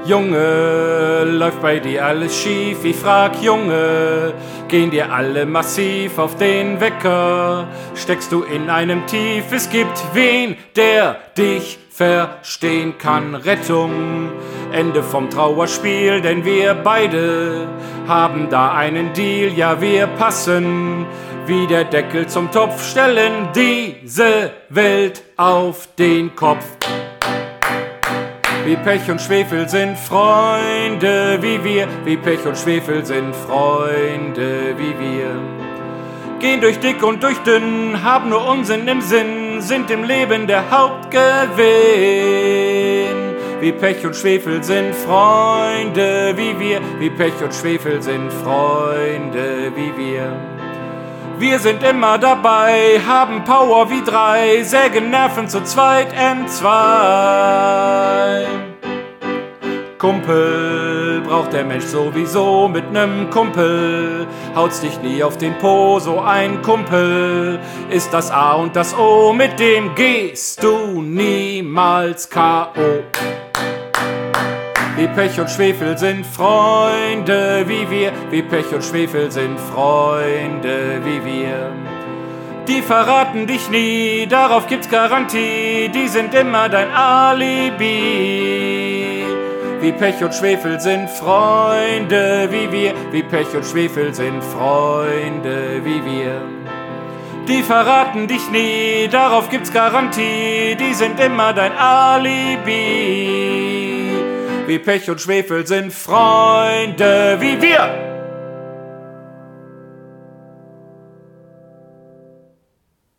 Junge, läuft bei dir alles schief? Ich frag, Junge, gehen dir alle massiv auf den Wecker? Steckst du in einem Tief? Es gibt wen, der dich verstehen kann. Rettung, Ende vom Trauerspiel, denn wir beide haben da einen Deal. Ja, wir passen wie der Deckel zum Topf, stellen diese Welt auf den Kopf. Wie Pech und Schwefel sind Freunde wie wir, wie Pech und Schwefel sind Freunde wie wir. Gehen durch dick und durch dünn, haben nur Unsinn im Sinn, sind im Leben der Hauptgewinn. Wie Pech und Schwefel sind Freunde wie wir, wie Pech und Schwefel sind Freunde wie wir. Wir sind immer dabei, haben Power wie 3, sägen Nerven zu zweit, M2. Kumpel braucht der Mensch sowieso, mit nem Kumpel haut's dich nie auf den Po. So ein Kumpel ist das A und das O, mit dem gehst du niemals K.O. Wie Pech und Schwefel sind Freunde wie wir, wie Pech und Schwefel sind Freunde wie wir. Die verraten dich nie, darauf gibt's Garantie, die sind immer dein Alibi. Wie Pech und Schwefel sind Freunde wie wir, wie Pech und Schwefel sind Freunde wie wir. Die verraten dich nie, darauf gibt's Garantie, die sind immer dein Alibi. Wie Pech und Schwefel sind Freunde wie wir.